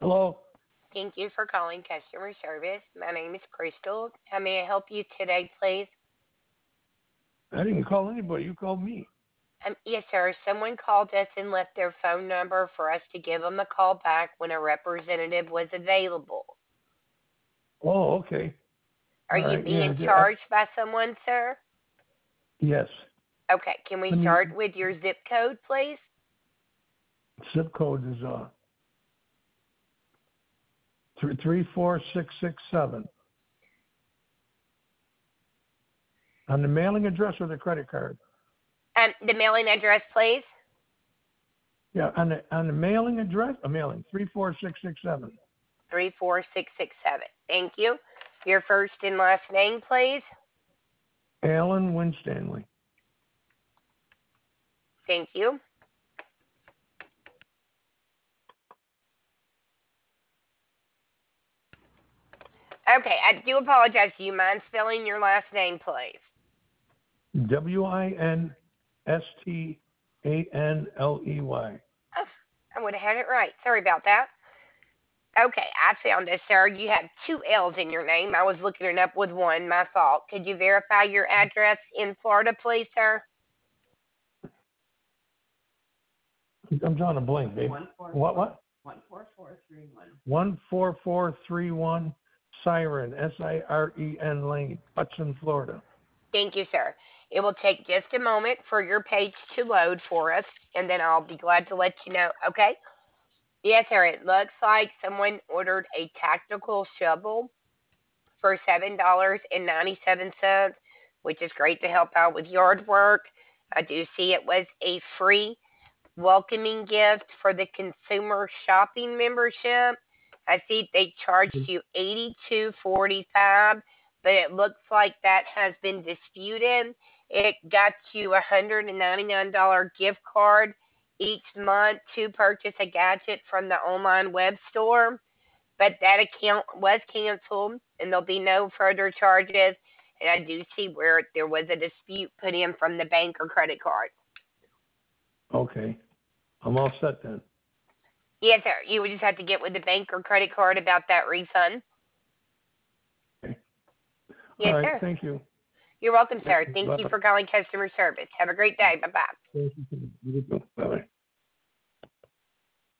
Hello? Thank you for calling customer service. My name is Crystal. How may I help you today, please? I didn't call anybody. You called me. Yes, sir. Someone called us and left their phone number for us to give them a call back when a representative was available. Oh, okay. Are All you right. Yeah. being charged by someone, sir? Yes. Okay, can we Let me. start with your zip code, please? Zip code is 34667. On the mailing address or the credit card? The mailing address, please. Yeah. On the mailing address. A mailing 34667. 34667. Thank you. Your first and last name, please. Alan Winstanley. Thank you. Okay, I do apologize. Do you mind spelling your last name, please? Winstanley. Oh, I would have had it right. Sorry about that. Okay, I found it, sir. You have two L's in your name. I was looking it up with one. My fault. Could you verify your address in Florida, please, sir? I'm drawing a blank, babe. What? 14431 Siren, Siren Lane, Hudson, Florida. Thank you, sir. It will take just a moment for your page to load for us, and then I'll be glad to let you know. Okay? Yes, sir. It looks like someone ordered a tactical shovel for $7.97, which is great to help out with yard work. I do see it was a free welcoming gift for the consumer shopping membership. I see they charged you $82.45, but it looks like that has been disputed. It got you a $199 gift card each month to purchase a gadget from the online web store, but that account was canceled and there'll be no further charges. And I do see where there was a dispute put in from the bank or credit card. Okay. I'm all set then. Yes, sir. You would just have to get with the bank or credit card about that refund. Okay. All Yes, right. sir. Thank you. You're welcome, sir. Thank you Bye-bye. for calling customer service. Have a great day. Bye bye. Thank you. You too. Bye-bye.